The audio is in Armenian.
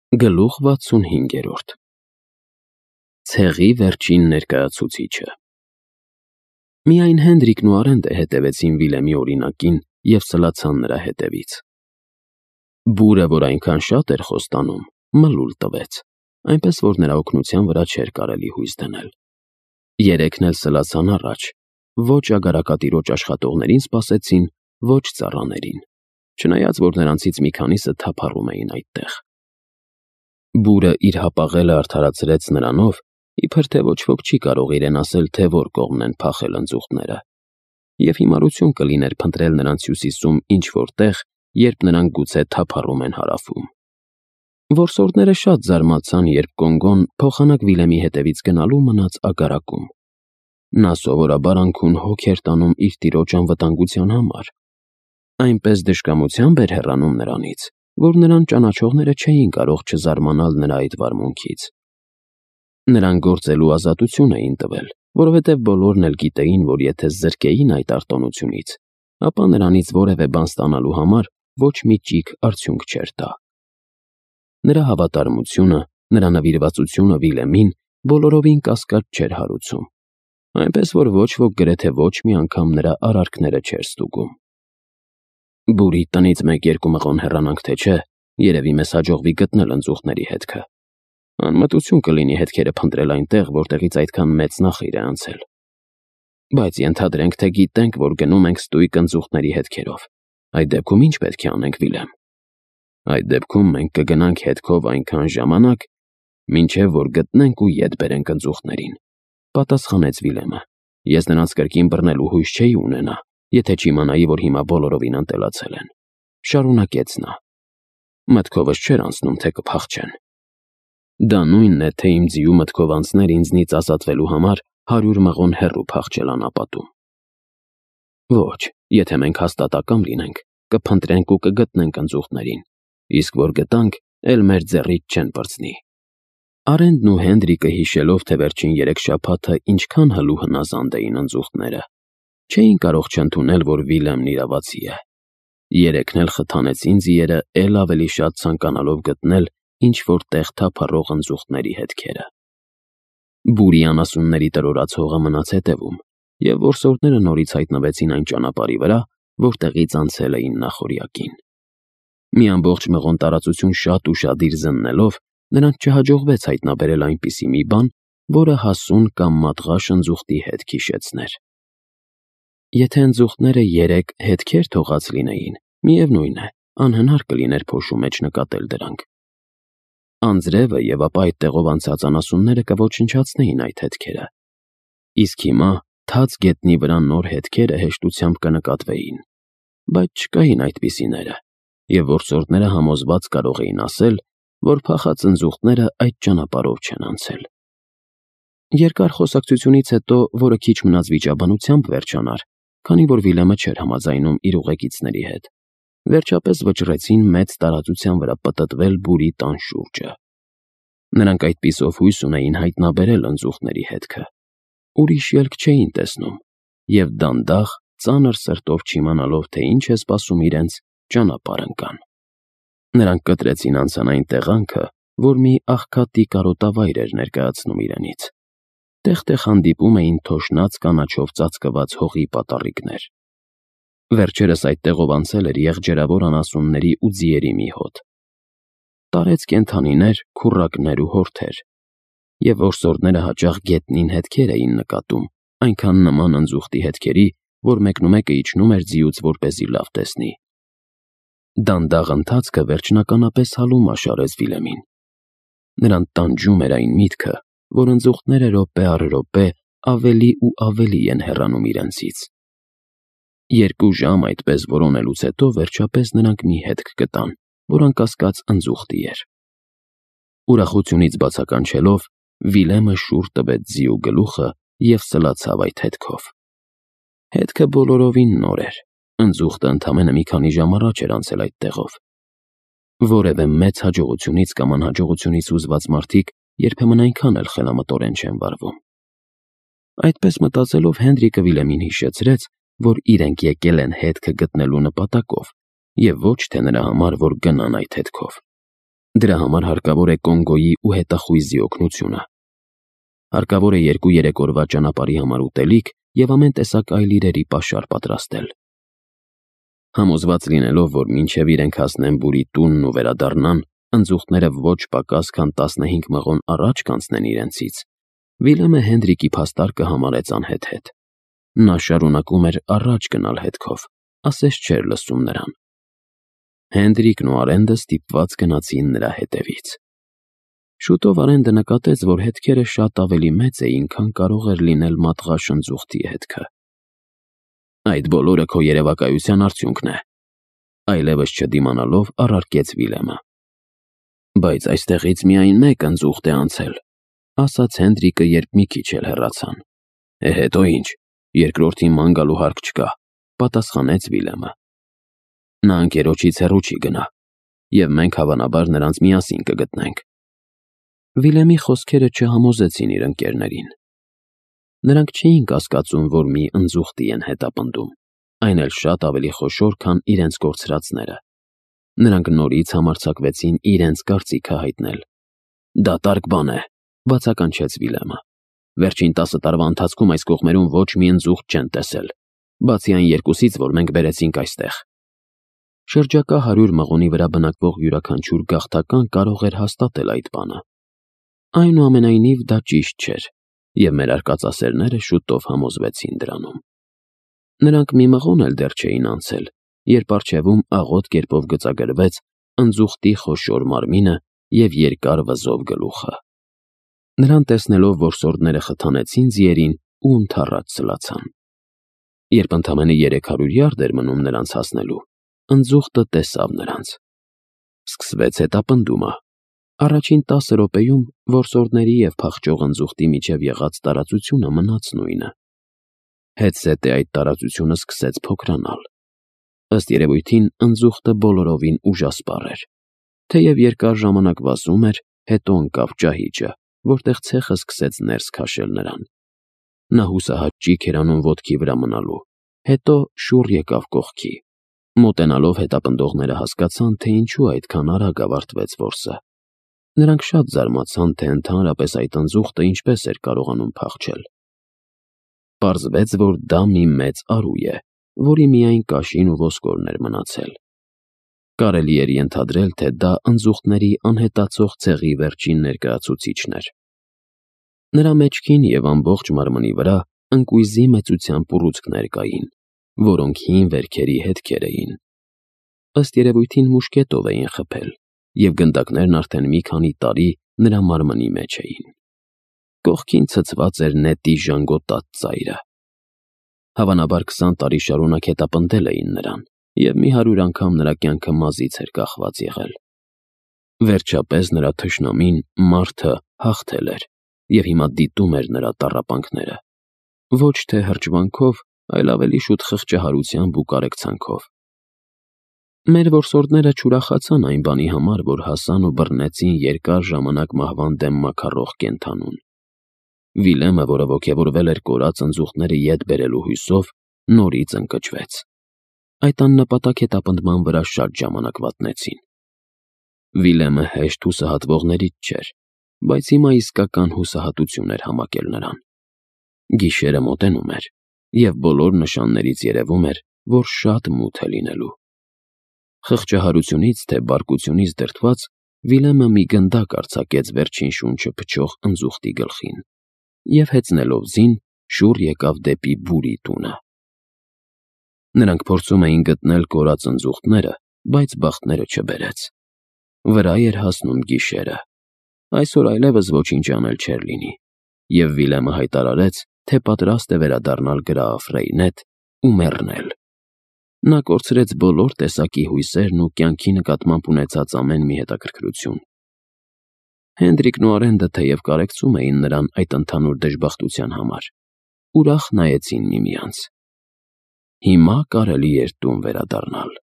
Գլուխ 65 Ցեղի վերջին ներկայացուցիչը Միայն Հենրիկն ու Արենդը հետևեցին Վիլեմի օրինակին և սլացան նրա հետևից։ Բուրը, որ այնքան շատ էր խոստանում, մլուլ տվեց, այնպես որ նրա օգնության վրա չէր կարելի հույս դնել։ Երեքն էլ սլացան առաջ, ոչ ագարակատիրոջ աշխատողներին սպասեցին, ոչ ծառաներին, չնայած որ նրանցից մի քանիսը թափառում էին այդտեղ։ Բուրը իր հապաղելը արդարացրեց նրանով, իբր թե ոչ ոք չի կարող իրեն ասել, թե որ կողմն են փախել ընձուղտները, և հիմարություն կլիներ փնտրել նրանց հյուսիսում ինչ-որ տեղ, երբ նրանք գուցե թափառում են հարավում։ Որսորդները շատ զարմացան, երբ Կոնգոն փոխանակ Վիլեմի հետևից գնալու մնաց ագարակում։ Նա սովորաբար անքուն հոգ էր տանում իր տիրոջ անվտանգության համար։ Այնպես դժկամությամբ էր հեռանում նրանից, որ նրան ճանաչողները չէին կարող չզարմանալ նրա այդ վարմունքից։ Նրան գործելու ազատություն էին տվել, որովհետև բոլորն էլ գիտեին, որ եթե զրկեին այդ արտոնությունից, ապա նրանից որևէ բան ստանալու համար ոչ մի ճիգ արդյունք չէր տա։ Նրա հավատարմությունը, նրա նվիրվածությունը Վիլեմին բոլորովին կասկած չէր հարուցում, այնպես որ ոչ ոք գրեթե ոչ մի անգամ նրա արարքները չէր ստուգում։ Բուրի տնից 1-2 մղոն հեռանանք թե չէ, երևի մեզ հաջողվի գտնել ընձուղտների հետքը։ Անմտություն կլինի հետքերը փնտրել այնտեղ, որտեղից այդքան մեծ նախիր է անցել։ Բայց ենթադրենք, թե գիտենք, որ գնում ենք ստույգ ընձուղտների հետքերով։ Այդ դեպքում ինչ պետք է անենք, Վիլեմ։ Այդ դեպքում մենք կգնանք հետքով այնքան ժամանակ, մինչև որ գտնենք ու ետ բերենք ընձուղտներին, պատասխանեց Վիլեմը։ Ես նրանց կրկին բռնելու հույս չէի ունենա, եթե չիմանայի, որ հիմա բոլորովին ընտելացել են։ Շարունակեց նա։ Մտքովս չէր անցնում, թե կփախչեն։ Դա նույնն է, թե իմ ձիու մտքով անցներ ինձնից ազատվելու համար 100 մղոն հեռու փախչել անապատում։ Ոչ, եթե մենք հաստատակամ լինենք, կփնտրենք ու կգտնենք ընձուղտներին, իսկ որ գտանք, էլ մեր ձեռից չեն պրծնի։ Արենդն ու Հենրիկը հիշելով, թե վերջին 3 շաբաթը ինչքան հլու հնազանդ էին ընձուղտները, չէին կարող չընդունել, որ Վիլեմն իրավացի է։ Երեքն էլ խթանեցին ձիերը, էլ ավելի շատ ցանկանալով գտնել ինչ-որ տեղ թափառող ընձուղտների հետքերը։ Բուրի անասունների տրորացողը մնաց հետևում, և որսորդները նորից հայտնվեցին այն ճանապարհի վրա, որտեղից անցել էին նախօրյակին։ Մի ամբողջ մղոն տարածություն շատ ուշադիր զննելով, նրանց չհաջողվեց հայտնաբերել այնպիսի մի բան, որը հասուն կամ մատղաշ ընձուղտի հետք հիշեցներ։ Եթե ընձուղտները 3 հետքեր թողած լինեին, միևնույն է, անհնար կլիներ փոշու մեջ նկատել դրանք։ Անձրևը և ապա այդ տեղով անցած անասունները կոչնչացնեին այդ հետքերը։ Իսկ հիմա թաց գետնի վրա նոր հետքերը հեշտությամբ կնկատվեին, բայց չկային այդպիսիները, և որսորդները համոզված կարող էին ասել, որ փախած ընձուղտները այդ ճանապարհով չեն անցել։ Երկար խոսակցությունից հետո, որը քիչ մնաց վիճաբանությամբ վերջանար, քանի որ Վիլեմը չէր համաձայնում իր ուղեկիցների հետ, վերջապես վճռեցին մեծ տարածության վրա պտտվել Բուրի տան շուրջը։ Նրանք այդպիսով հույս ունեին հայտնաբերել ընձուղտների հետքը։ Ուրիշ ելք չէին տեսնում, և դանդաղ, ծանր սրտով չիմանալով, թե ինչ է սպասում իրենց, ճանապարհ ընկան։ Նրանք կտրեցին անցանային տեղանքը, որ մի աղքատի կարոտավայր էր ներկայացնում իրենից։ Տեղ-տեղ հանդիպում էին թոշնած կանաչով ծածկված հողի պատառիկներ։ Վերջերս այդտեղով անցել էր եղջերավոր անասունների ու ձիերի մի հոտ։ Տարեց կենդանիներ, քուռակներ ու հորթեր, և որսորդները հաճախ գետնին հետքեր էին նկատում, այնքան նման ընձուղտի հետքերի, որ մեկնումեկը իջնում էր ձիուց, որպեսզի լավ տեսնի։ Դանդաղ ընթացքը վերջնականապես հալում աշարեց Վիլեմին։ Նրան տանջում էր այն միտքը, որ ընձուղտները րոպե առ րոպե ավելի ու ավելի են հեռանում իրենցից։ 2 ժամ այդպես որոնելուց հետո վերջապես նրանք մի հետք գտան, որ անկասկած ընձուղտի էր։ Ուրախությունից բացականչելով, Վիլեմը շուռ տվեց ձիու գլուխը և սլացավ այդ հետքով։ Հետքը բոլորովին նոր էր, ընձուղտը ընդամենը մի քանի ժամ առաջ էր անցել այդ տեղով։ Որևէ մեծ հաջողությունից կամ անհաջողությունից հուզված մարդիկ երբեմն այնքան էլ խելամտորեն չեն վարվում։ Այդպես մտածելով Հենրիկը Վիլեմին հիշեցրեց, որ իրենք եկել են հետքը գտնելու նպատակով, և ոչ թե նրա համար, որ գնան այդ հետքով։ Դրա համար հարկավոր է Կոնգոյի ու հետախույզի օգնությունը։ Հարկավոր է 2-3 օրվա ճանապարհի համար ուտելիք և ամեն տեսակ այլ իրերի պաշար պատրաստել։ Համոզված լինելով, որ մինչև իրենք հասնեն Բուրի տունն ու վերադառնան, ընձուղտները ոչ պակաս քան 15 մղոն առաջ կանցնեն իրենցից, Վիլյամը Հենրիկի փաստարկը համարեց անհեթեթ։ Նա շարունակում էր առաջ գնալ հետքով, ասես չէր լսում նրան։ Հենրիկն ու Արենդը ստիպված գնացին նրա հետևից։ Շուտով Արենդը նկատեց, որ հետքերը շատ ավելի մեծ էին, քան կարող էր լինել մատղաշ ընձուղտի հետքը։ Այդ բոլորը քո երևակայության արդյունքն է, այլևս չդիմանալով առարկեց Վիլյամը։ Բայց այստեղից միայն մեկ ընձուղտ է անցել, ասաց Հենրիկը, երբ մի քիչ էլ հեռացան։ Հետո ինչ, երկրորդին ման գալու հարկ չկա, պատասխանեց Վիլյամը։ Նա ընկերոջից հեռու չի գնա, և մենք հավանաբար նրանց միասին կգտնենք։ Վիլյամի խոսքերը չհամոզեցին իր ընկերներին։ Նրանք չէին կասկածում, որ մի ընձուղտի են հետապնդում, այն էլ շատ ավելի խոշոր, քան իրենց կորցրածները։ Նրանք նորից համարձակվեցին իրենց կարծիքը հայտնել։ Դատարկ բան է, բացականչեց Վիլյամը։ Վերջին 10 տարվա ընթացքում այս կողմերում ոչ մի ընձուղտ չեն տեսել, բացի այն 2-ից, որ մենք բերեցինք այստեղ։ Շրջակա 100 մղոնի վրա բնակվող յուրաքանչյուր գաղթական կարող էր հաստատել այդ բանը։ Այնուամենայնիվ դա ճիշտ չէր, և մեր արկածասերները շուտով համոզվեցին դրանում։ Նրանք մի մղոն էլ դեռ չէին անցել, երբ առջևում աղոտ կերպով գծագրվեց ընձուղտի խոշոր մարմինը և երկար վզով գլուխը։ Նրան տեսնելով, որսորդները խթանեցին ձիերին ու ընդառաջ սլացան։ Երբ ընդամենը 300 յարդ էր մնում նրանց հասնելու, ընձուղտը տեսավ նրանց։ Սկսվեց հետապնդումը։ Առաջին 10 րոպեում որսորդների և փախչող ընձուղտի միջև եղած տարածությունը մնաց նույնը։ Հետզհետե այդ տարածությունը սկսեց փոքրանալ։ Ըստ երևույթին ընձուղտը բոլորովին ուժասպառ էր։ Թեև երկար ժամանակ վազում էր, հետո ընկավ ճահիճը, որտեղ ցեխը սկսեց ներս քաշել նրան։ Նա հուսահատ ճիգ էր անում ոտքի վրա մնալու, հետո շուռ եկավ կողքի։ Մոտենալով հետապնդողները հասկացան, թե ինչու այդքան արագ ավարտվեց որսը։ Նրանք շատ զարմացան, թե ընդհանրապես այդ ընձուղտը ինչպես էր կարողանում փախչել։ Պարզվեց, որ դա մի մեծ արու է, որի միայն կաշին ու ոսկորն էր մնացել։ Կարելի էր ենթադրել, թե դա ընձուղտների անհետացող ցեղի վերջին ներկայացուցիչն էր։ Նրա մեջքին և ամբողջ մարմնի վրա ընկույզի մեծության պուռուցքներ կային, որոնք հին վերքերի հետքեր էին։ Ըստ երևույթին մուշկետով էին խփել, և գնդակներն արդեն մի քանի տարի նրա մարմնի մեջ էին։ Կողքին ցցված էր նետի ժանգոտած ծայրը։ Հավանաբար 20 տարի շարունակ հետապնդել էին նրան, և մի 100 անգամ նրա կյանքը մազից էր կախված եղել։ Վերջապես նրա թշնամին, մարդը, հաղթել էր և հիմա դիտում էր նրա տառապանքները։ Ոչ թե հրճվանքով, այլ ավելի շուտ խղճահարությամբ ու կարեկցանքով։ Մեր որսորդները չուրախացան այն բանի համար, որ հասան ու բռնեցին երկար ժամանակ մահվան դեմ մաքարող կենդանուն։ Վիլյամը, որը ոգևորվել էր կորած ընձուղտները ետ բերելու հույսով, նորից ընկճվեց։ Այդ աննպատակ հետապնդման վրա շատ ժամանակ վատնեցին։ Վիլյամը հեշտ հուսահատվողներից չէր, բայց հիմա իսկական հուսահատություն էր համակել նրան։ Գիշերը մոտենում էր, և բոլոր նշաններից երևում էր, որ շատ մութ է լինելու։ Խղճահարությունից թե բարկությունից դրդված, Վիլյամը մի գնդակ արձակեց վերջին շունչը փչող ընձուղտի գլխին և հեծնելով ձին, շուռ եկավ դեպի Բուրի տունը։ Նրանք փորձում էին գտնել կորած ընձուղտները, բայց բախտները չբերեց։ Վրա էր հասնում գիշերը։ Այսօր այլևս ոչինչ անել չէր լինի, և Վիլյամը հայտարարեց, թե պատրաստ է վերադառնալ գրաֆ Ռեյնետ ու մեռնել։ Նա կորցրեց բոլոր տեսակի հույսերն ու կյանքի նկատմամբ ունեցած ամեն մի հետաքրքրություն։ Հենրիկն ու Արենդը թեև կարեկցում էին նրան այդ ընդհանուր դժբախտության համար, ուրախ նայեցին միմյանց։ Հիմա կարելի էր տուն վերադառնալ։